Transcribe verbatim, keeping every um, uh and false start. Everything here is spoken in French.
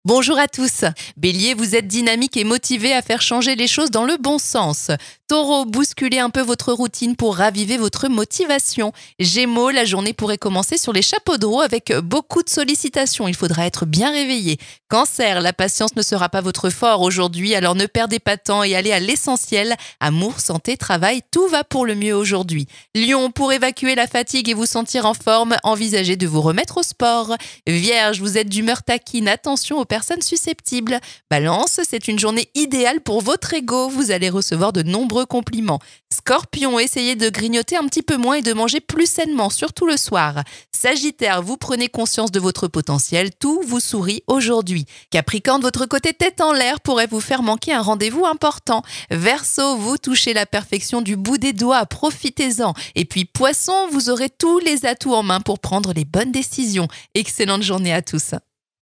Bonjour à tous. Bélier, vous êtes dynamique et motivé à faire changer les choses dans le bon sens. Taureau, bousculez un peu votre routine pour raviver votre motivation. Gémeaux, la journée pourrait commencer sur les chapeaux de roue avec beaucoup de sollicitations. Il faudra être bien réveillé. Cancer, la patience ne sera pas votre fort aujourd'hui, alors ne perdez pas de temps et allez à l'essentiel. Amour, santé, travail, tout va pour le mieux aujourd'hui. Lion, pour évacuer la fatigue et vous sentir en forme, envisagez de vous remettre au sport. Vierge, vous êtes d'humeur taquine, attention aux personnes susceptibles. Balance, c'est une journée idéale pour votre ego, vous allez recevoir de nombreux compliments. Scorpion, essayez de grignoter un petit peu moins et de manger plus sainement, surtout le soir. Sagittaire, vous prenez conscience de votre potentiel, tout vous sourit aujourd'hui. Capricorne, votre côté tête en l'air pourrait vous faire manquer un rendez-vous important. Verseau, vous touchez la perfection du bout des doigts, profitez-en. Et puis Poisson, vous aurez tous les atouts en main pour prendre les bonnes décisions. Excellente journée à tous.